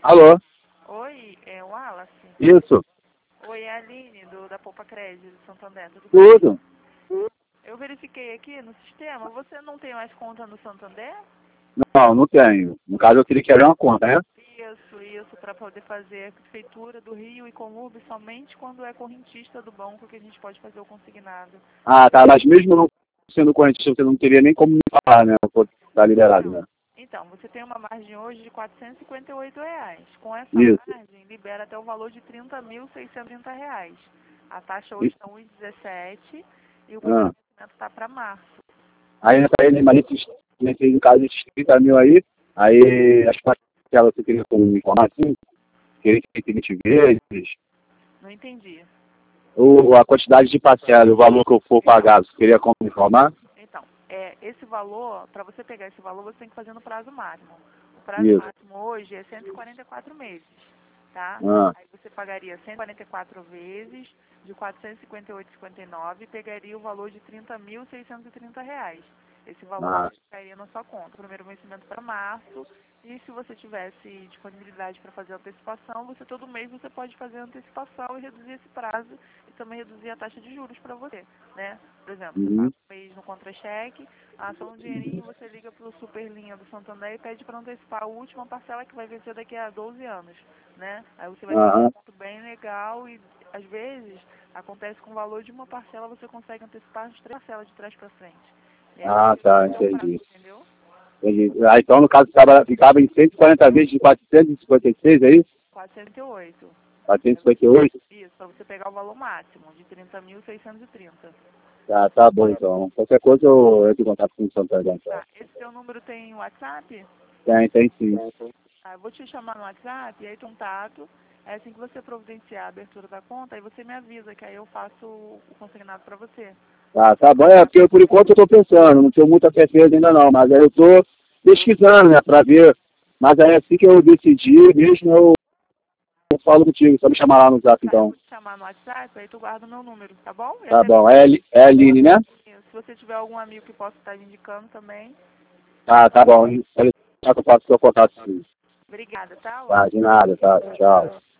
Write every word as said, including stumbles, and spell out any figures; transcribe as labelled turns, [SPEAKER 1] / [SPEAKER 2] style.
[SPEAKER 1] Alô?
[SPEAKER 2] Oi, é o Wallace?
[SPEAKER 1] Isso.
[SPEAKER 2] Oi, é a Aline, do, da Poupa Crédito de Santander, tudo bem?
[SPEAKER 1] Tudo.
[SPEAKER 2] Eu verifiquei aqui no sistema, você não tem mais conta no Santander?
[SPEAKER 1] Não, não tenho. No caso, eu teria que abrir uma conta, né?
[SPEAKER 2] Isso, isso, para poder fazer a prefeitura do Rio e Comurb somente quando é correntista do banco que a gente pode fazer o consignado.
[SPEAKER 1] Ah, tá. Mas mesmo não sendo correntista, você não teria nem como me falar, né? Por estar liberado, né?
[SPEAKER 2] Então, você tem uma margem hoje de quatrocentos e cinquenta e oito reais. Com essa
[SPEAKER 1] Isso.
[SPEAKER 2] margem, libera até o valor de trinta mil seiscentos e trinta reais. A taxa hoje
[SPEAKER 1] Isso.
[SPEAKER 2] está um vírgula dezessete e o
[SPEAKER 1] Ah.
[SPEAKER 2] primeiro vencimento está para março.
[SPEAKER 1] Aí nessa aí, mas nesse, nesse caso, esses trinta mil aí, aí as parcelas você queria como me informar assim? Queria que vinte vezes?
[SPEAKER 2] Não entendi.
[SPEAKER 1] Ou a quantidade de parcela, o valor que eu for pagar, você queria como me informar?
[SPEAKER 2] Então, é, esse valor, para você pegar esse valor, você tem que fazer no prazo máximo. O prazo
[SPEAKER 1] Isso.
[SPEAKER 2] máximo hoje é cento e quarenta e quatro meses, tá?
[SPEAKER 1] Ah.
[SPEAKER 2] Aí você pagaria cento e quarenta e quatro vezes de quatrocentos e cinquenta e oito vírgula cinquenta e nove e pegaria o valor de trinta mil seiscentos e trinta reais. Esse valor
[SPEAKER 1] Ah.
[SPEAKER 2] cairia na sua conta. Primeiro vencimento para março. E se você tivesse disponibilidade para fazer antecipação, você todo mês você pode fazer antecipação e reduzir esse prazo e também reduzir a taxa de juros para você, né? Por exemplo, você
[SPEAKER 1] Uhum.
[SPEAKER 2] paga um mês no contra-cheque, ah, só um dinheirinho, você liga para o Superlinha do Santander e pede para antecipar a última parcela que vai vencer daqui a doze anos, né? Aí você vai ter um
[SPEAKER 1] Aham.
[SPEAKER 2] desconto bem legal e às vezes acontece com o valor de uma parcela, você consegue antecipar as três parcelas de trás para frente. E aí
[SPEAKER 1] Ah,
[SPEAKER 2] você
[SPEAKER 1] tá,
[SPEAKER 2] reduz o prazo,
[SPEAKER 1] entendi.
[SPEAKER 2] entendeu?
[SPEAKER 1] Entendi. Ah, então, no caso, ficava, ficava em cento e quarenta vezes de quatrocentos e cinquenta e seis, é isso?
[SPEAKER 2] quatrocentos e oito.
[SPEAKER 1] quatrocentos e cinquenta e oito?
[SPEAKER 2] Isso, para você pegar o valor máximo de trinta mil seiscentos e trinta.
[SPEAKER 1] Tá, tá bom, então. Qualquer coisa eu entro em contato com o Santander, então.
[SPEAKER 2] Tá, esse seu número tem WhatsApp?
[SPEAKER 1] Tem, tem sim.
[SPEAKER 2] Ah, eu vou te chamar no WhatsApp, e aí contato. É assim que você providenciar a abertura da conta, aí você me avisa, que aí eu faço o consignado para você.
[SPEAKER 1] Tá, tá bom. É, porque por enquanto eu tô pensando, não tenho muita certeza ainda não, mas aí eu tô pesquisando, né, pra ver. Mas aí assim que eu decidir, mesmo eu, eu falo contigo, só me chamar lá no Zap,
[SPEAKER 2] Tá, eu
[SPEAKER 1] então.
[SPEAKER 2] vou te chamar no WhatsApp, aí tu guarda o meu número, tá bom? E
[SPEAKER 1] Tá
[SPEAKER 2] até
[SPEAKER 1] bom. É, a Li- é a Aline, né?
[SPEAKER 2] se você tiver algum amigo que possa estar indicando também.
[SPEAKER 1] Tá, tá bom. Eu faço o seu contato sim.
[SPEAKER 2] Obrigada, tá,
[SPEAKER 1] Tá,
[SPEAKER 2] Laura?
[SPEAKER 1] de nada, tá. Tchau.